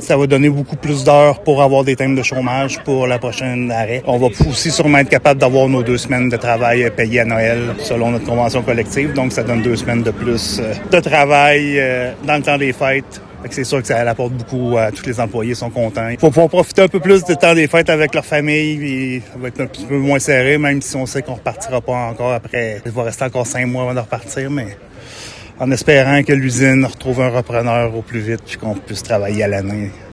Ça va donner beaucoup plus d'heures pour avoir des thèmes de chômage pour la prochaine arrêt. On va aussi sûrement être capable d'avoir nos 2 semaines de travail payées à Noël selon notre convention collective. Donc, ça donne 2 semaines de plus de travail dans le temps des fêtes. Fait que c'est sûr que ça apporte beaucoup à tous les employés, sont contents. Il faut pouvoir profiter un peu plus du temps des fêtes avec leur famille, puis ça va être un petit peu moins serré, même si on sait qu'on repartira pas encore après. Il va rester encore 5 mois avant de repartir, mais en espérant que l'usine retrouve un repreneur au plus vite puis qu'on puisse travailler à l'année.